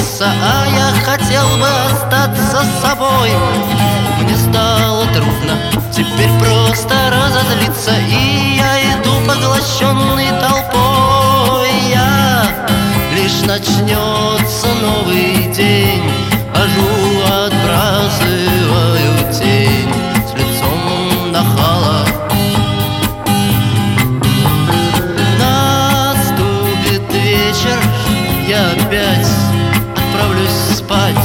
влюбиться, а я хотел бы остаться с собой. Мне стало трудно теперь просто разозлиться, и я иду поглощенный толпой. Лишь начнется новый день, хожу, отбрасываю тень с лицом нахала. Наступит вечер, я опять отправлюсь спать.